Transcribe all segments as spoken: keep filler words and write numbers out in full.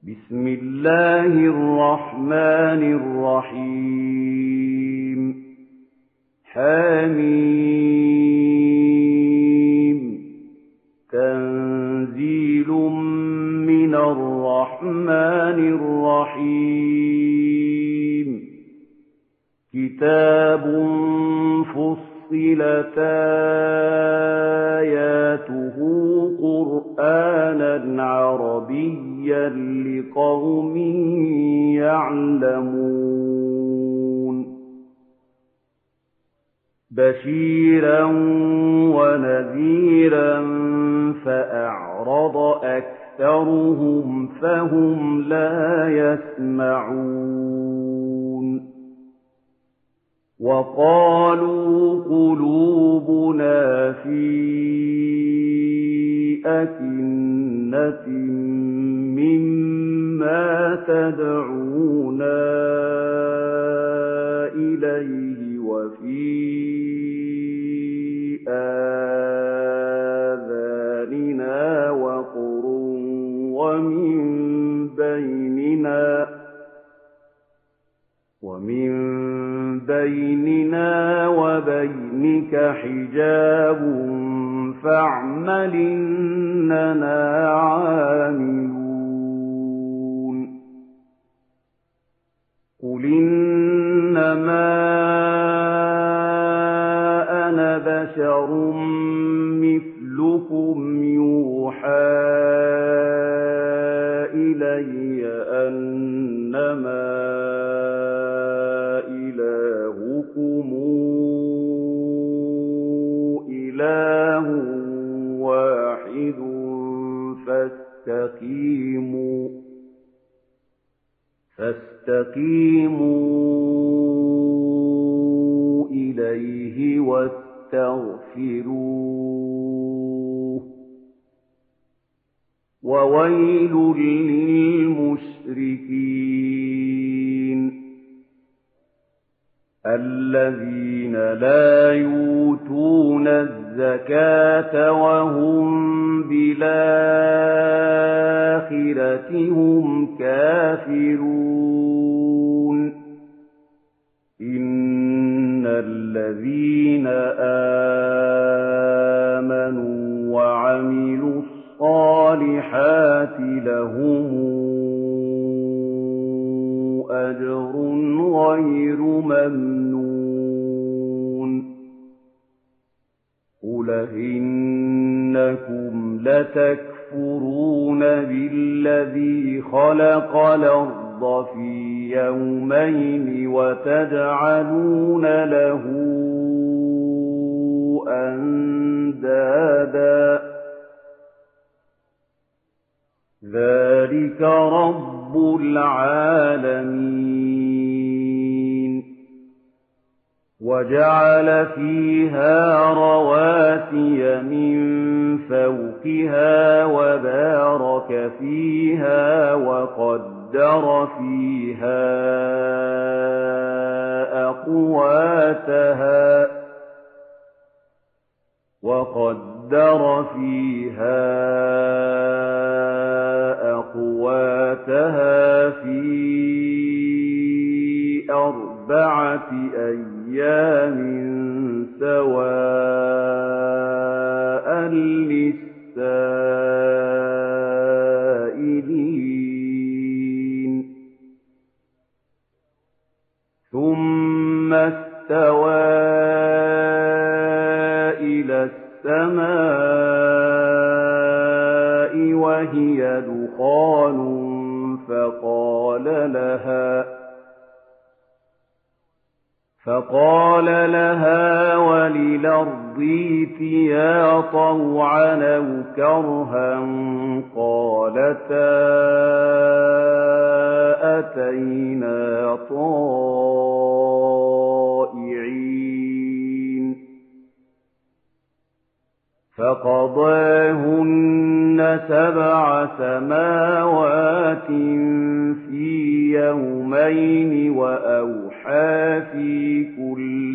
بسم الله الرحمن الرحيم حميم تنزيل من الرحمن الرحيم كتاب فصلت آياته قرآنا عربيا لقوم يعلمون بشيرا ونذيرا فأعرض أكثرهم فهم لا يسمعون وقالوا قلوبنا في أكنة مما تدعونا إليه وفي آذاننا وقر ومن بيننا ومن بيننا وبينك حجاب فاعمل إننا عاملون قل إنما أنا بشر مثلكم يوحى إلي أنما إلهكم إله واحد فاستقيموا فاستقيموا إليه واستغفروه وويل للمشركين الذين لا يؤتون الزكاة وهم بالآخرة هم كافرون إن الذين آمنوا وعملوا الصالحات لهم أجر غير ممنون قل إنكم لتكفرون بالذي خلق الأرض في يومين وتجعلون له أندادا ذلك رب العالمين وجعل فيها رواسي من فوقها وبارك فيها وقدر فيها أقواتها وقدر فيها أقواتها في أربعة أيام سواء للسائلين ثم استوى إلى السماء وهي دخان فقال لها فقال لها وللأرض ائتيا طوعا أو كرها قالتا أتينا طائعين فقضاهن سبع سماوات في يومين وأوحى في كل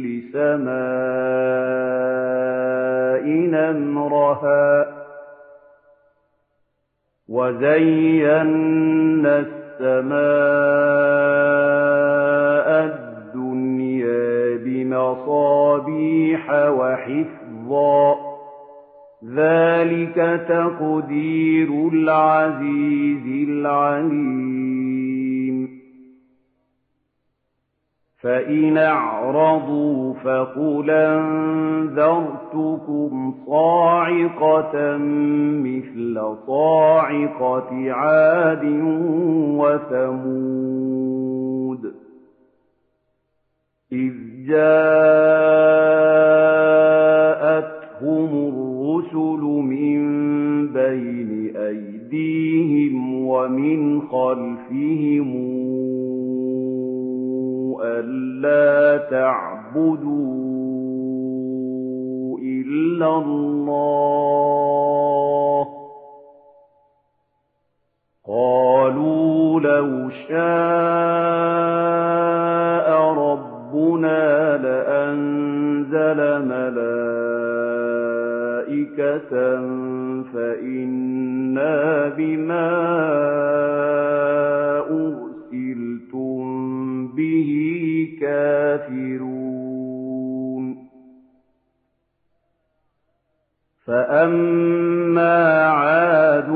سماء أمرها وَزَيَّنَّا السَّمَاءَ الدُّنْيَا بِمَصَابِيحَ وَحِفْظًا ۚ ذَٰلِكَ تَقْدِيرُ الْعَزِيزِ الْعَلِيمِ فَإِنْ أَعْرَضُوا فَقُلْ أَنذَرْتُكُمْ صَاعِقَةً مِّثْلَ صَاعِقَةِ عَادٍ وَثَمُودَ إِذْ جَاءَتْهُمُ الرُّسُلُ مِن بَيْنِ أَيْدِيهِمْ وَمِنْ خَلْفِهِمْ أَلَّا تَعْبُدُوا إِلَّا اللَّهَ ۖ قَالُوا لَوْ شَاءَ رَبُّنَا لَأَنزَلَ مَلَائِكَةً فَإِنَّا بِمَا أُرْسِلْتُم بِهِ كَافِرُونَ فَأَمَّا عَادٌ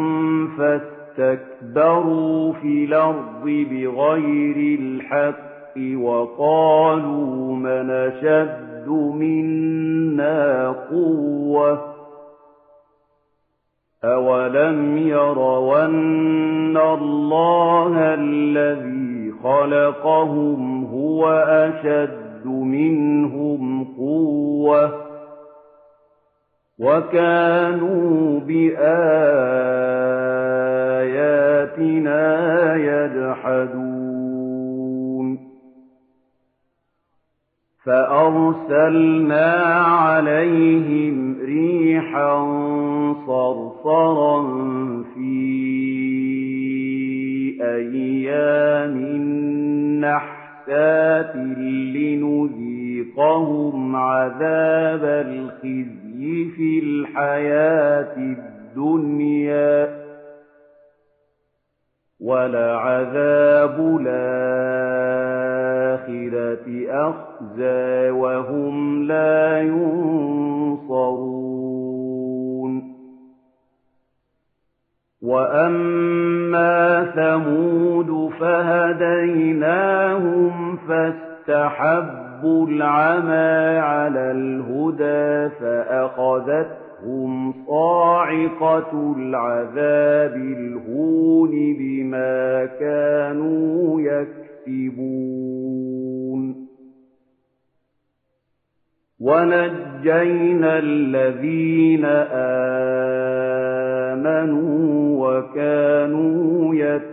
فَاسْتَكْبَرُوا فِي الْأَرْضِ بِغَيْرِ الْحَقِّ وَقَالُوا مَنْ أَشَدُّ مِنَّا قُوَّةً ۖ أَوَلَمْ يَرَوْا أَنَّ اللَّهَ الَّذِي خَلَقَهُمْ هُوَ أَشَدُّ مِنْهُمْ قُوَّةً ۖ وَكَانُوا بِآيَاتِنَا يَجْحَدُونَ فَأَرْسَلْنَا عَلَيْهِمْ رِيحًا صَرْصَرًا فِي أَيَّامٍ نَّحْسَاتٍ لِّنُذِيقَهُمْ عَذَابَ الْخِزْيِ فِي الْحَيَاةِ الدُّنْيَا ۖ وَلَعَذَابُ الْآخِرَةِ أَخْزَىٰ وَهُمْ لَا يُنصَرُونَ وَأَمَّا ثَمُودُ فَهَدَيْنَاهُمْ فَاسْتَحَبُّوا الْعَمَىٰ عَلَى الْهُدَىٰ فَأَخَذَتْهُمْ صَاعِقَةُ الْعَذَابِ الْهُونِ بِمَا كَانُوا يَكْسِبُونَ وَنَجَّيْنَا الَّذِينَ آمَنُوا وَكَانُوا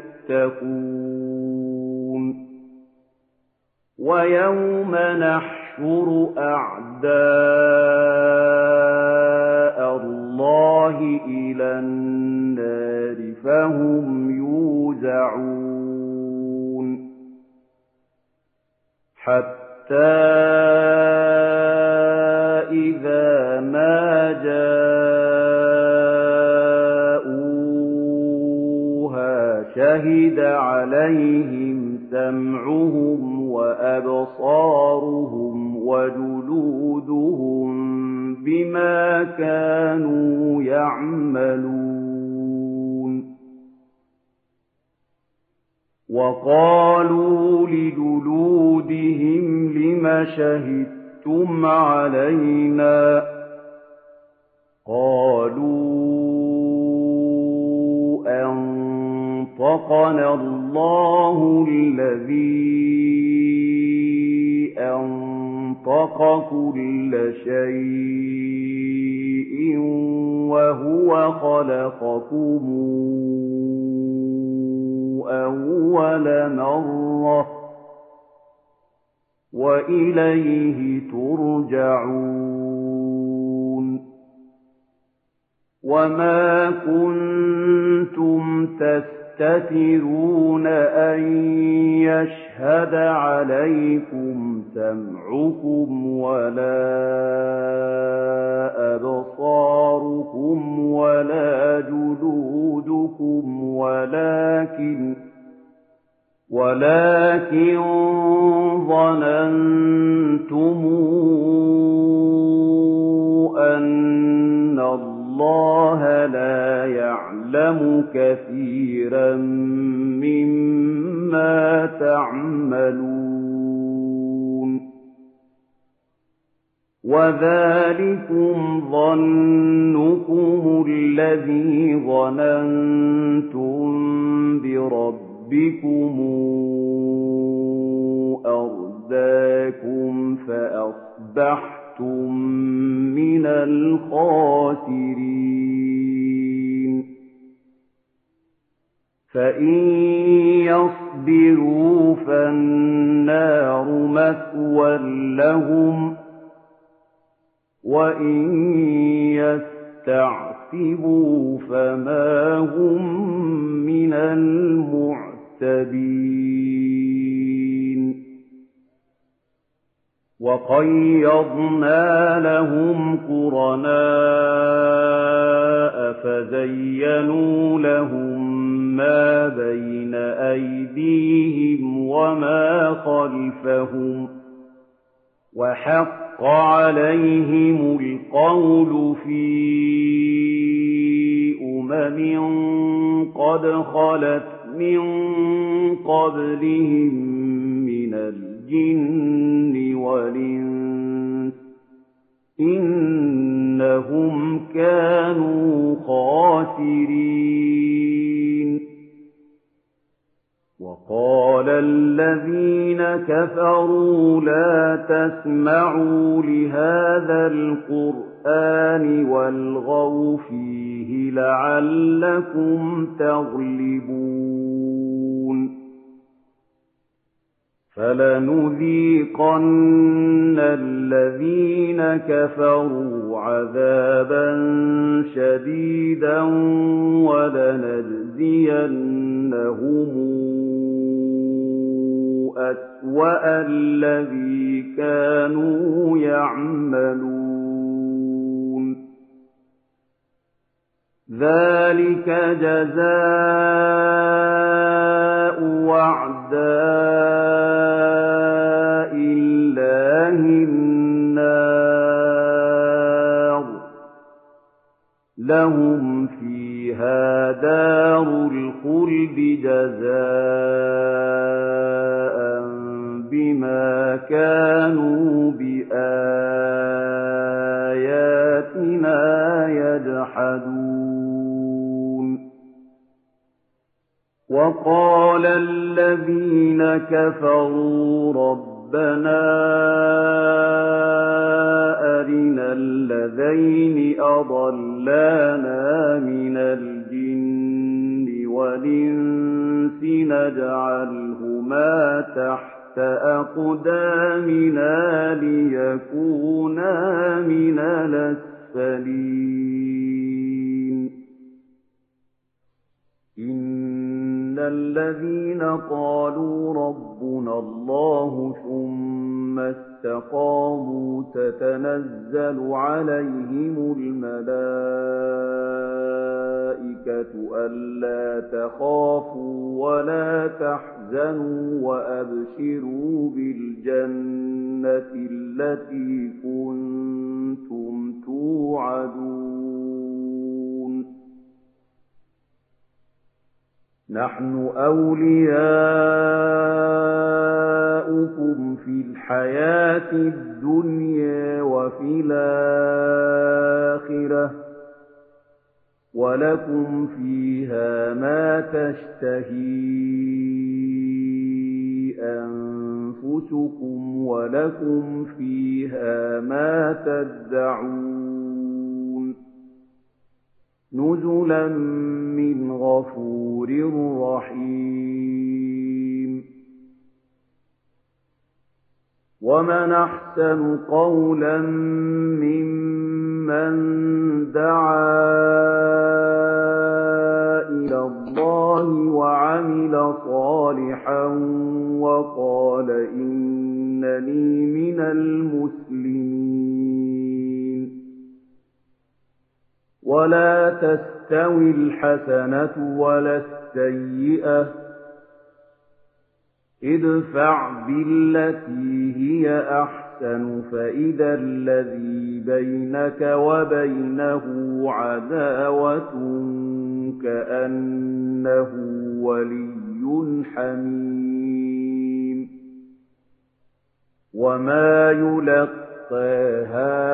يَتَّقُونَ وَيَوْمَ نَحْشُرُ أَعْدَاءَ اللَّهِ إِلَى النَّارِ فَهُمْ يُوزَعُونَ حَتَّىٰ إِذَا مَا جَاءُوهَا شَهِدَ عَلَيْهِمْ سَمْعُهُمْ وَأَبْصَارُهُمْ وَجُلُودُهُم بِمَا كَانُوا يَعْمَلُونَ وَقَالُوا لِجُلُودِهِمْ لِمَ شَهِدتُّمْ عَلَيْنَا ۖ قَالُوا أَنطَقَنَا اللَّهُ الَّذِي أَنطَقَ كُلَّ شَيْءٍ وَهُوَ خَلَقَكُمْ أَوَّلَ مَرَّةٍ وَإِلَيْهِ تُرْجَعُونَ وَمَا كُنتُمْ تَسْتَكْبِرُونَ تستترون أن يشهد عليكم سمعكم ولا أبصاركم ولا جلودكم ولكن ولكن ظننتم أن الله لا يعلم كثيرا مما تعملون وذلكم ظنكم الذي ظننتم بربكم بكم أرداكم فأصبحتم من الخاسرين فإن يصبروا فالنار مثوى لهم وإن يستعتبوا فما هم من المعتدين المعتدين وقيضنا لهم قرناء فزينوا لهم ما بين أيديهم وما خلفهم وحق عليهم القول في أمم قد خلت من قبلهم من الجن والإنس إنهم كانوا خاسرين وقال الذين كفروا لا تسمعوا لهذا القرآن والغوا فيه لعلكم تغلبون فلنذيقن الذين كفروا عذابا شديدا ولنجزينهم أسوأ الذي كانوا يعملون ذلك جزاء أعداء الله النار لهم فيها دار الخلد جزاء بما كانوا بآياتنا يجحدون وقال الذين كفروا ربنا أرنا الذين أضلانا من الجن والإنس نجعلهما تحت أقدامنا ليكونا من الأسفلين إن الذين قالوا ربنا الله ثم استقاموا تتنزل عليهم الملائكة ألا تخافوا ولا تحزنوا وأبشروا بالجنة التي كنتم توعدون نحن أولياؤكم في الحياة الدنيا وفي الآخرة ولكم فيها ما تشتهي أنفسكم ولكم فيها ما تدعون نزلا من غفور رحيم ومن أحسن قولا ممن دعا إلى الله اللَّهِ وَعَمِلَ صَالِحًا وَقَالَ إِنَّنِي مِنَ الْمُسْلِمِينَ وَلَا تَسْتَوِي الْحَسَنَةُ وَلَا السَّيِّئَةُ ۚ ادْفَعْ بِالَّتِي هِيَ أَحْسَنُ فَإِذَا الَّذِي بَيْنَكَ وَبَيْنَهُ عَدَاوَةٌ كَأَنَّهُ وَلِيٌّ حَمِيمٌ وَمَا يُلَقَّاهَا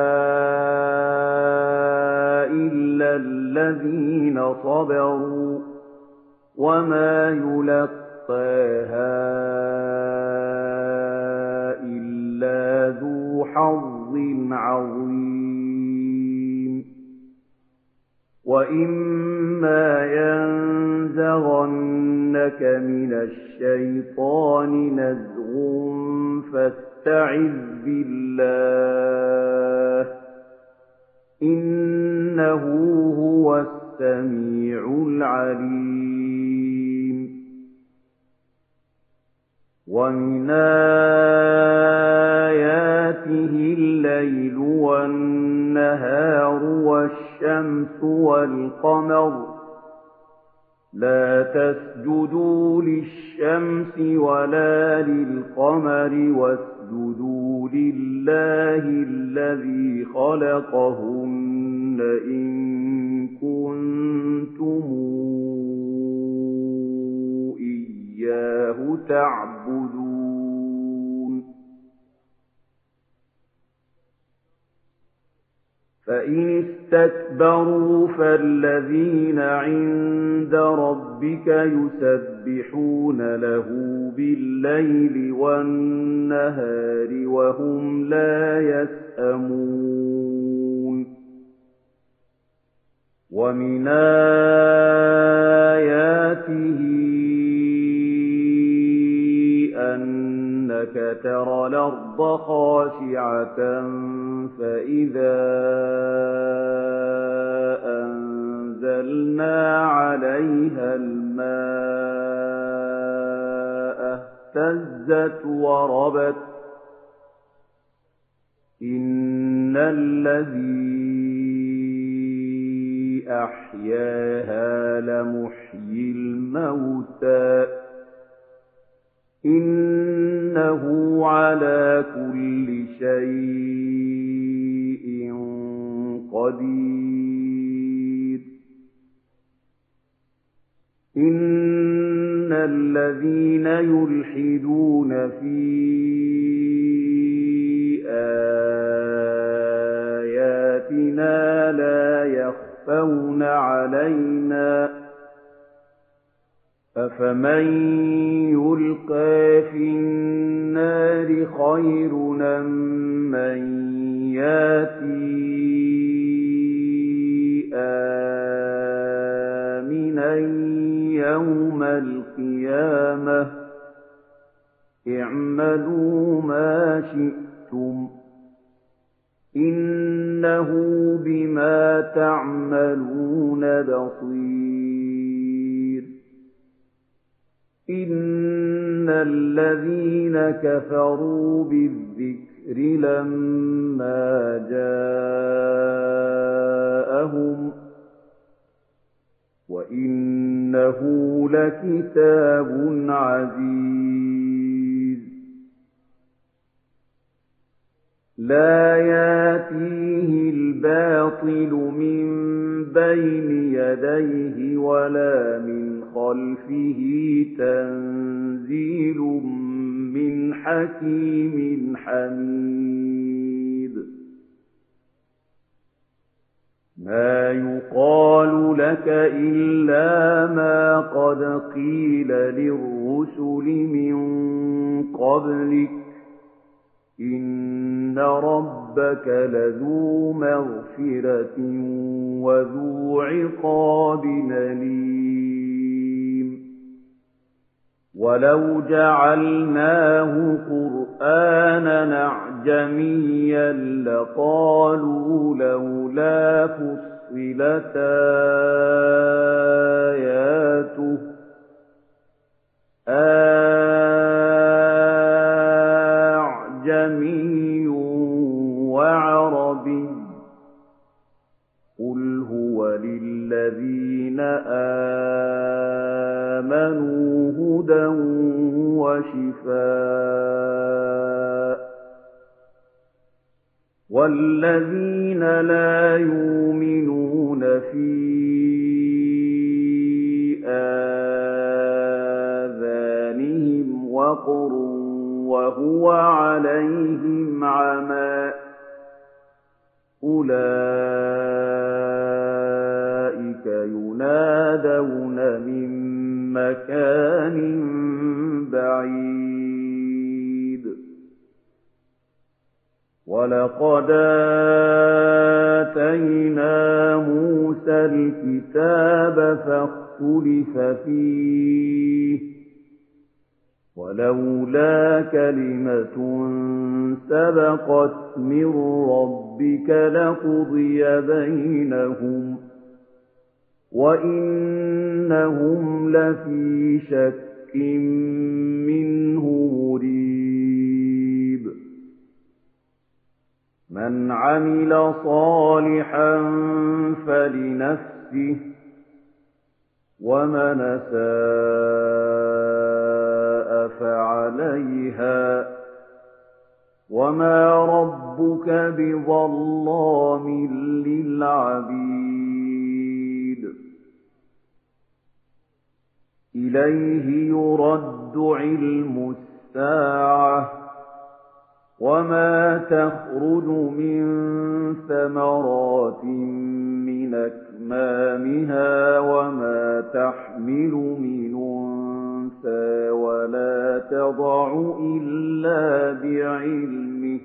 إِلَّا الَّذِينَ صَبَرُوا وَمَا يُلَقَّاهَا إِلَّا ذُو حَظٍّ عَظِيمٍ وَإِمَّا يَنزَغَنَّكَ مِنَ الشَّيْطَانِ نَزْغٌ فَاسْتَعِذْ بِاللَّهِ ۖ إِنَّهُ هُوَ السَّمِيعُ الْعَلِيمُ وَمِنْ آيَاتِهِ اللَّيْلُ وَالنَّهَارُ وَالشَّمْسُ وَالْقَمَرُ ۚ لَا تَسْجُدُوا لِلشَّمْسِ وَلَا لِلْقَمَرِ وَاسْجُدُوا لِلَّهِ الَّذِي خَلَقَهُنَّ إِن كُنتُمْ إِيَّاهُ تَعْبُدُونَ فَإِنِ اسْتَكْبَرُوا فَالَّذِينَ عِندَ رَبِّكَ يُسَبِّحُونَ لَهُ بِاللَّيْلِ وَالنَّهَارِ وَهُمْ لَا يَسْأَمُونَ وَمِنْ آيَاتِهِ أَنَّكَ تَرَى الْأَرْضَ خَاشِعَةً فَإِذَا أَنزَلْنَا عَلَيْهَا الْمَاءَ اهْتَزَّتْ وَرَبَتْ ۚ إِنَّ الَّذِي أَحْيَاهَا لَمُحْيِي الْمَوْتَىٰ ۚ إِنَّهُ عَلَىٰ كُلِّ شَيْءٍ قَدِيرٌ إِنَّ الَّذِينَ يُلْحِدُونَ فِي آيَاتِنَا لَا يَخْفَوْنَ عَلَيْنَا ۗ أَفَمَن يُلْقَىٰ فِي النَّارِ خَيْرٌ أَم مَّن يَأْتِي آمِنًا يَوْمَ الْقِيَامَةِ ۚ اعْمَلُوا مَا شِئْتُمْ ۖ إِنَّهُ بِمَا تَعْمَلُونَ بَصِيرٌ إِنَّ الَّذِينَ كَفَرُوا بِالذِّكْرِ لَمَّا جَاءَهُمْ وَإِنَّهُ لَكِتَابٌ عَزِيزٌ لَا يَأْتِيهِ الْبَاطِلُ مِن بَيْنِ يَدَيْهِ وَلَا مِنْ خَلْفِهِ تَنزِيلٌ مِّنْ حَكِيمٍ حَمِيدٍ مَا يُقَالُ لَكَ إِلَّا مَا قَدْ قِيلَ لِلرُّسُلِ مِن قَبْلِكَ ۚ إِنَّ رَبَّكَ لَذُو مَغْفِرَةٍ وَذُو عِقَابٍ أَلِيمٍ وَلَوْ جَعَلْنَاهُ قُرْآنًا أَعْجَمِيًّا لَّقَالُوا لَوْلَا فُصِّلَتْ آيَاتُهُ ۖ آمَنُوا هُدًى وَشِفَاءٌ ۖ وَالَّذِينَ لَا يُؤْمِنُونَ فِي آذَانِهِمْ وَقْرٌ وَهُوَ عَلَيْهِمْ عَمًى أُولَٰئِكَ يُنَادَوْنَ مِن مَّكَانٍ بَعِيدٍ وَلَقَدْ آتَيْنَا مُوسَى الْكِتَابَ فَاخْتُلِفَ فِيهِ ۚ وَلَوْلَا كَلِمَةٌ سَبَقَتْ مِن رَّبِّكَ لَقُضِيَ بَيْنَهُمْ ۚ وَإِنَّهُمْ لَفِي شَكٍّ مِّنْهُ مُرِيبٍ مَنْ عَمِلَ صَالِحًا فَلِنَفْسِهِ ۖ وَمَنْ أَسَاءَ فَعَلَيْهَا ۗ وَمَا رَبُّكَ بِظَلَّامٍ لِّلْعَبِيدِ إِلَيْهِ يُرَدُّ عِلْمُ السَّاعَةِ ۚ وَمَا تَخْرُجُ مِن ثَمَرَاتٍ مِّنْ أَكْمَامِهَا وَمَا تَحْمِلُ مِنْ أُنثَىٰ وَلَا تَضَعُ إِلَّا بِعِلْمِهِ ۚ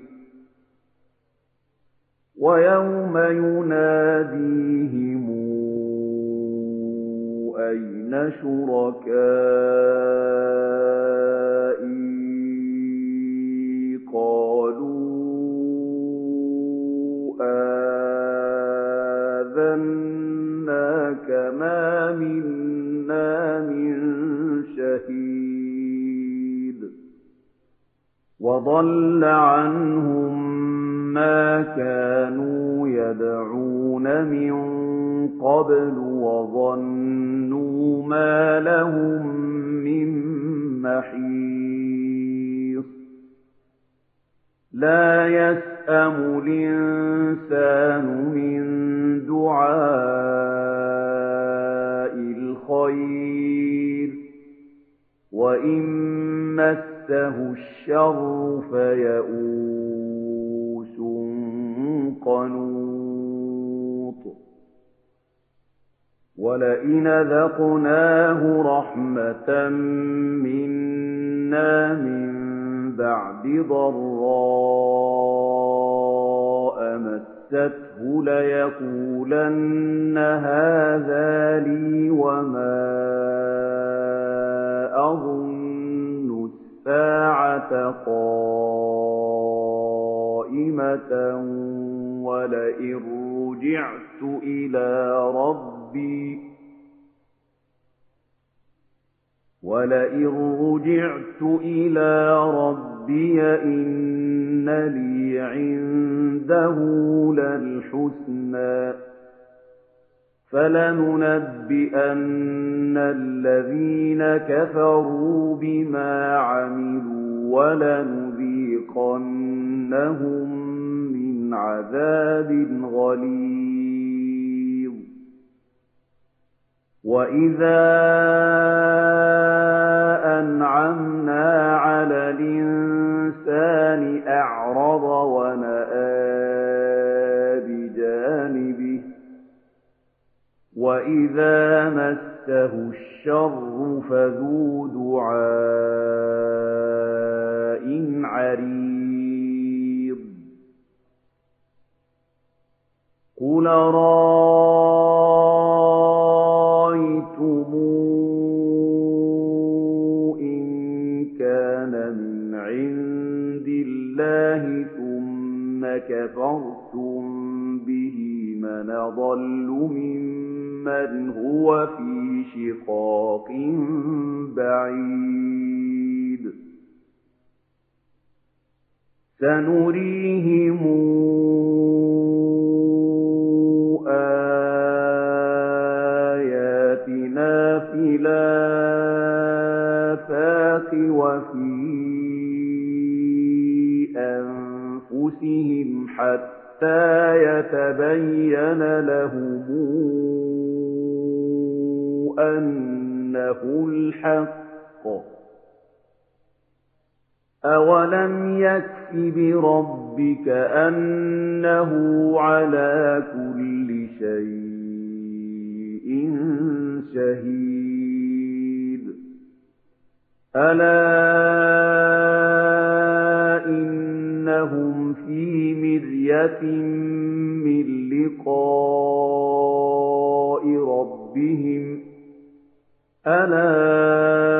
وَيَوْمَ يُنَادِيهِمْ أَيْنَ شُرَكَائِي قَالُوا آذَنَّاكَ مَا مِنَّا مِن شَهِيدٍ وَضَلَّ عَنْهُم مَّا كَانُوا يَدْعُونَ مِن قَبْلُ وَظَنُّوا مَا لَهُم مِّن مَّحِيصٍ لَّا يَسْأَمُ الْإِنسَانُ مِن دُعَاءِ الْخَيْرِ وَإِن مَّسَّهُ الشَّرُّ فَيَئُوسٌ قَنُوطٌ وَلَئِنْ أَذَقْنَاهُ رَحْمَةً مِّنَّا مِن بَعْدِ ضَرَّاءَ مَسَّتْهُ لَيَقُولَنَّ هَٰذَا لِي وَمَا أَظُنُّ السَّاعَةَ قَائِمَةً وَلَئِن رُّجِعْتُ إِلَىٰ رَبِّي وَلَئِن رُّجِعْتُ إِلَىٰ رَبِّي إِنَّ لِي عِندَهُ لَلْحُسْنَىٰ ۚ فَلَنُنَبِّئَنَّ الَّذِينَ كَفَرُوا بِمَا عَمِلُوا وَلَنُذِيقَنَّهُم مِّنْ عَذَابٍ غَلِيظٍ وَإِذَا أَنْعَمْنَا عَلَى الْإِنسَانِ أَعْرَضَ وَنَأَىٰ بِجَانِبِهِ وَإِذَا مَسَّهُ الشَّرُّ فَذُو دُعَاءٍ عَرِيضٍ قُلْ أَرَأَيْتُمْ إِن كَانَ مِنْ عِندِ اللَّهِ ثُمَّ كَفَرْتُم بِهِ مَنْ أَضَلُّ مِمَّنْ هُوَ فِي شِقَاقٍ بَعِيدٍ سَنُرِيهِمْ آيَاتِنَا فِي الْآفَاقِ أنفسهم حتى يتبين لهم أنه الحق أولم يكف بربك أنه على كل شيء شهيد ألا إنهم في مرية من لقاء ربهم ألا